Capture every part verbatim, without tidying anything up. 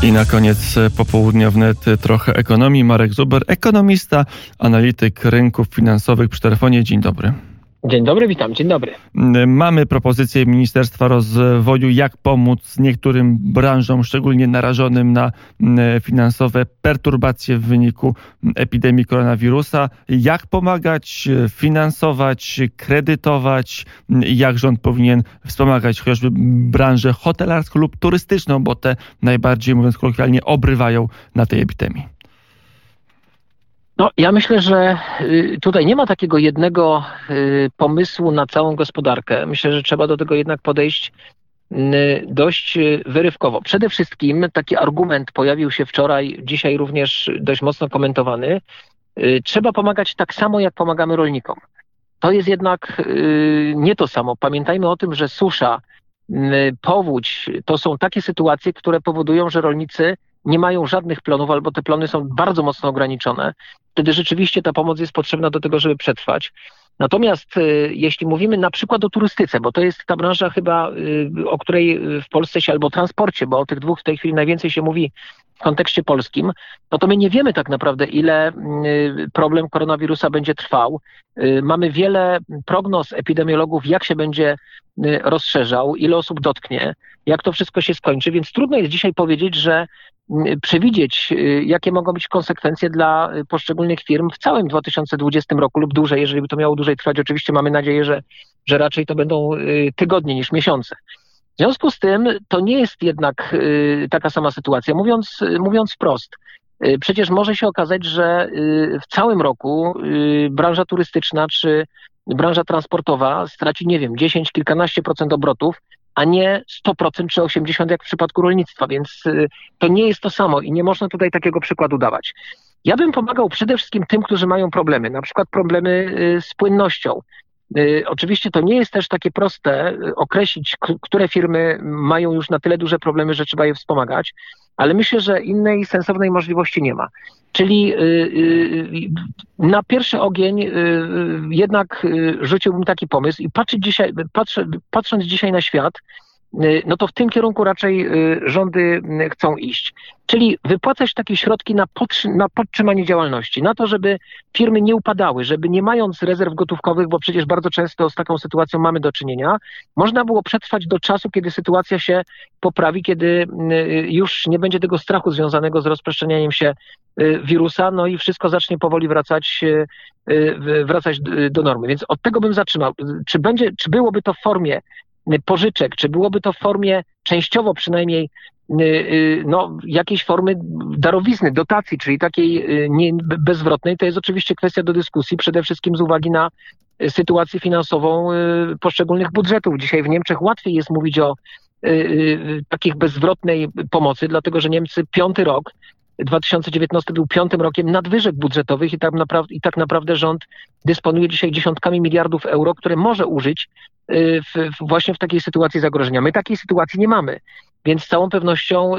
I na koniec popołudnia wnet trochę ekonomii. Marek Zuber, ekonomista, analityk rynków finansowych przy telefonie. Dzień dobry. Dzień dobry, witam. Dzień dobry. Mamy propozycję Ministerstwa Rozwoju, jak pomóc niektórym branżom, szczególnie narażonym na finansowe perturbacje w wyniku epidemii koronawirusa. Jak pomagać, finansować, kredytować? Jak rząd powinien wspomagać chociażby branżę hotelarską lub turystyczną, bo te najbardziej, mówiąc kolokwialnie, obrywają na tej epidemii? No, ja myślę, że tutaj nie ma takiego jednego pomysłu na całą gospodarkę. Myślę, że trzeba do tego jednak podejść dość wyrywkowo. Przede wszystkim taki argument pojawił się wczoraj, dzisiaj również dość mocno komentowany. Trzeba pomagać tak samo, jak pomagamy rolnikom. To jest jednak nie to samo. Pamiętajmy o tym, że susza, powódź to są takie sytuacje, które powodują, że rolnicy nie mają żadnych plonów albo te plony są bardzo mocno ograniczone. Wtedy rzeczywiście ta pomoc jest potrzebna do tego, żeby przetrwać. Natomiast y, jeśli mówimy na przykład o turystyce, bo to jest ta branża chyba, y, o której w Polsce się, albo transporcie, bo o tych dwóch w tej chwili najwięcej się mówi w kontekście polskim, no to my nie wiemy tak naprawdę, ile y, problem koronawirusa będzie trwał. Y, mamy wiele prognoz epidemiologów, jak się będzie y, rozszerzał, ile osób dotknie, jak to wszystko się skończy, więc trudno jest dzisiaj powiedzieć, że przewidzieć, jakie mogą być konsekwencje dla poszczególnych firm w całym dwa tysiące dwudziestym roku lub dłużej, jeżeli by to miało dłużej trwać. Oczywiście mamy nadzieję, że, że raczej to będą tygodnie niż miesiące. W związku z tym to nie jest jednak taka sama sytuacja. Mówiąc, mówiąc wprost, przecież może się okazać, że w całym roku branża turystyczna czy branża transportowa straci, nie wiem, dziesięć, kilkanaście procent obrotów, a nie sto procent czy osiemdziesiąt procent jak w przypadku rolnictwa, więc to nie jest to samo i nie można tutaj takiego przykładu dawać. Ja bym pomagał przede wszystkim tym, którzy mają problemy, na przykład problemy z płynnością. Oczywiście to nie jest też takie proste określić, które firmy mają już na tyle duże problemy, że trzeba je wspomagać, ale myślę, że innej sensownej możliwości nie ma. Czyli na pierwszy ogień jednak rzuciłbym taki pomysł i patrzeć dzisiaj, patrzę, patrząc dzisiaj na świat, no to w tym kierunku raczej rządy chcą iść. Czyli wypłacać takie środki na, podtrzy- na podtrzymanie działalności, na to, żeby firmy nie upadały, żeby nie mając rezerw gotówkowych, bo przecież bardzo często z taką sytuacją mamy do czynienia, można było przetrwać do czasu, kiedy sytuacja się poprawi, kiedy już nie będzie tego strachu związanego z rozprzestrzenianiem się wirusa, no i wszystko zacznie powoli wracać, wracać do normy. Więc od tego bym zaczynał. Czy będzie, czy byłoby to w formie pożyczek, czy byłoby to w formie częściowo przynajmniej no, jakiejś formy darowizny, dotacji, czyli takiej nie, bezzwrotnej, to jest oczywiście kwestia do dyskusji, przede wszystkim z uwagi na sytuację finansową poszczególnych budżetów. Dzisiaj w Niemczech łatwiej jest mówić o takich bezzwrotnej pomocy, dlatego że Niemcy piąty rok, dwa tysiące dziewiętnasty był piątym rokiem nadwyżek budżetowych i tak, naprawdę, i tak naprawdę rząd dysponuje dzisiaj dziesiątkami miliardów euro, które może użyć w, w, właśnie w takiej sytuacji zagrożenia. My takiej sytuacji nie mamy, więc z całą pewnością y,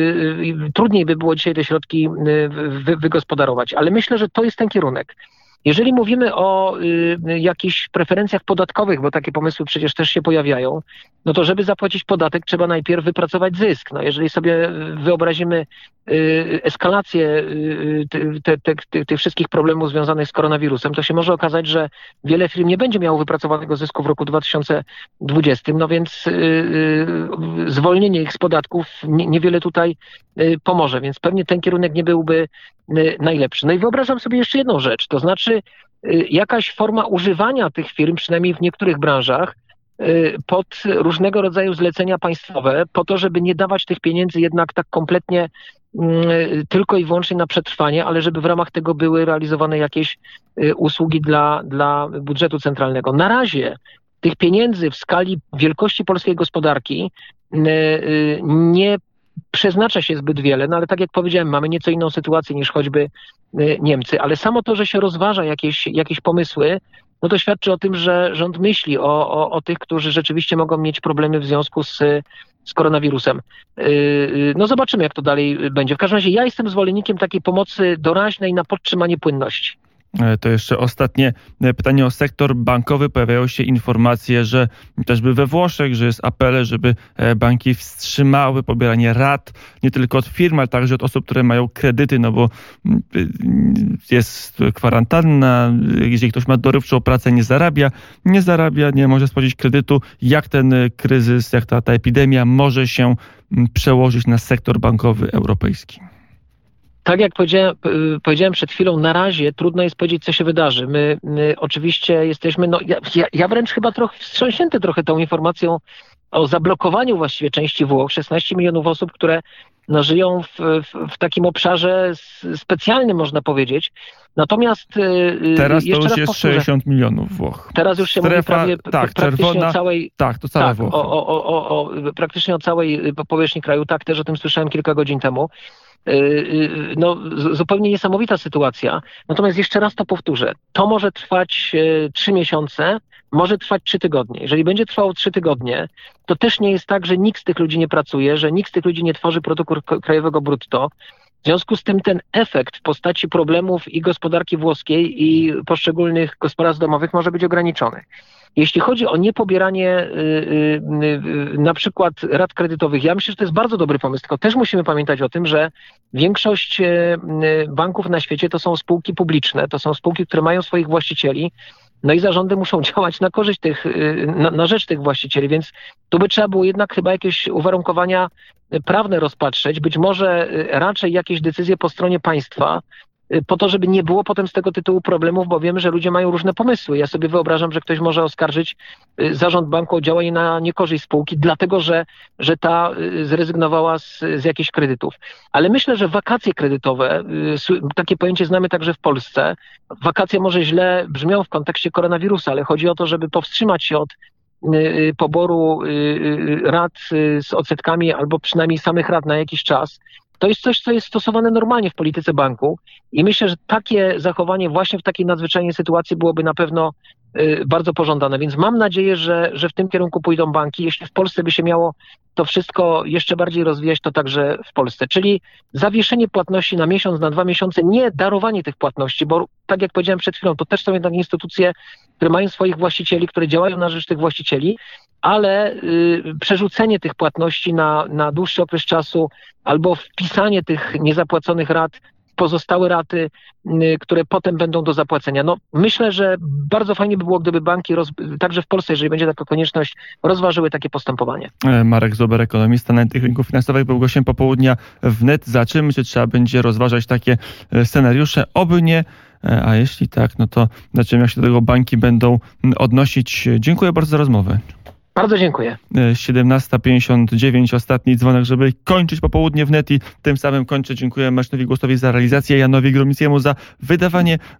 y, trudniej by było dzisiaj te środki y, wy, wygospodarować, ale myślę, że to jest ten kierunek. Jeżeli mówimy o y, jakichś preferencjach podatkowych, bo takie pomysły przecież też się pojawiają, no to żeby zapłacić podatek, trzeba najpierw wypracować zysk. No jeżeli sobie wyobrazimy y, eskalację y, te, te, te, tych wszystkich problemów związanych z koronawirusem, to się może okazać, że wiele firm nie będzie miało wypracowanego zysku w roku dwa tysiące dwudziestym, no więc y, y, zwolnienie ich z podatków nie, niewiele tutaj y, pomoże, więc pewnie ten kierunek nie byłby y, najlepszy. No i wyobrażam sobie jeszcze jedną rzecz, to znaczy y, jakaś forma używania tych firm, przynajmniej w niektórych branżach, pod różnego rodzaju zlecenia państwowe, po to, żeby nie dawać tych pieniędzy jednak tak kompletnie tylko i wyłącznie na przetrwanie, ale żeby w ramach tego były realizowane jakieś usługi dla, dla budżetu centralnego. Na razie tych pieniędzy w skali wielkości polskiej gospodarki nie przeznacza się zbyt wiele, no ale tak jak powiedziałem, mamy nieco inną sytuację niż choćby Niemcy, ale samo to, że się rozważa jakieś, jakieś pomysły, no to świadczy o tym, że rząd myśli o, o, o tych, którzy rzeczywiście mogą mieć problemy w związku z, z koronawirusem. No zobaczymy, jak to dalej będzie. W każdym razie ja jestem zwolennikiem takiej pomocy doraźnej na podtrzymanie płynności. To jeszcze ostatnie pytanie o sektor bankowy. Pojawiają się informacje, że chociażby we Włoszech, że jest apele, żeby banki wstrzymały pobieranie rat nie tylko od firm, ale także od osób, które mają kredyty, no bo jest kwarantanna, jeżeli ktoś ma dorywczą pracę, nie zarabia, nie zarabia, nie może spłacić kredytu. Jak ten kryzys, jak ta, ta epidemia może się przełożyć na sektor bankowy europejski? Tak jak powiedziałem, powiedziałem przed chwilą, na razie trudno jest powiedzieć, co się wydarzy. My, my oczywiście jesteśmy, no ja, ja wręcz chyba trochę wstrząśnięty trochę tą informacją o zablokowaniu właściwie części Włoch. szesnaście milionów osób, które no, żyją w, w, w takim obszarze specjalnym, można powiedzieć. Natomiast teraz jeszcze to już raz jest powtórzę, sześćdziesiąt milionów Włoch. Teraz już się Strefa, mówi prawie tak, praktycznie czerwona, o całej... Tak, to cała tak, Włocha. o, o, o, o, praktycznie o całej powierzchni kraju. Tak, też o tym słyszałem kilka godzin temu. No, zupełnie niesamowita sytuacja. Natomiast jeszcze raz to powtórzę. To może trwać trzy miesiące, może trwać trzy tygodnie. Jeżeli będzie trwało trzy tygodnie, to też nie jest tak, że nikt z tych ludzi nie pracuje, że nikt z tych ludzi nie tworzy produktu krajowego brutto. W związku z tym ten efekt w postaci problemów i gospodarki włoskiej, i poszczególnych gospodarstw domowych może być ograniczony. Jeśli chodzi o niepobieranie yy, yy, na przykład rat kredytowych, ja myślę, że to jest bardzo dobry pomysł, tylko też musimy pamiętać o tym, że większość yy, banków na świecie to są spółki publiczne, to są spółki, które mają swoich właścicieli, no i zarządy muszą działać na korzyść tych, yy, na, na rzecz tych właścicieli, więc tu by trzeba było jednak chyba jakieś uwarunkowania prawne rozpatrzeć, być może raczej jakieś decyzje po stronie państwa, po to, żeby nie było potem z tego tytułu problemów, bo wiemy, że ludzie mają różne pomysły. Ja sobie wyobrażam, że ktoś może oskarżyć zarząd banku o działanie na niekorzyść spółki, dlatego że, że ta zrezygnowała z, z jakichś kredytów. Ale myślę, że wakacje kredytowe, takie pojęcie znamy także w Polsce, wakacje może źle brzmią w kontekście koronawirusa, ale chodzi o to, żeby powstrzymać się od poboru rat z odsetkami albo przynajmniej samych rat na jakiś czas. To jest coś, co jest stosowane normalnie w polityce banku i myślę, że takie zachowanie właśnie w takiej nadzwyczajnej sytuacji byłoby na pewno y, bardzo pożądane. Więc mam nadzieję, że, że w tym kierunku pójdą banki. Jeśli w Polsce by się miało to wszystko jeszcze bardziej rozwijać, to także w Polsce. Czyli zawieszenie płatności na miesiąc, na dwa miesiące, nie darowanie tych płatności, bo tak jak powiedziałem przed chwilą, to też są jednak instytucje, które mają swoich właścicieli, które działają na rzecz tych właścicieli, ale y, przerzucenie tych płatności na, na dłuższy okres czasu albo wpisanie tych niezapłaconych rat w pozostałe raty, y, które potem będą do zapłacenia. No, myślę, że bardzo fajnie by było, gdyby banki, roz, także w Polsce, jeżeli będzie taka konieczność, rozważyły takie postępowanie. Marek Zober, ekonomista analityk rynków finansowych, był gościem popołudnia wnet. Zaczymy, czy trzeba będzie rozważać takie scenariusze? Oby nie. A jeśli tak, no to zobaczymy, jak się do tego banki będą odnosić. Dziękuję bardzo za rozmowę. Bardzo dziękuję. siedemnasta pięćdziesiąt dziewięć, ostatni dzwonek, żeby kończyć popołudnie wnet i tym samym kończę. Dziękuję Marcinowi Głostowi za realizację, Janowi Gromickiemu za wydawanie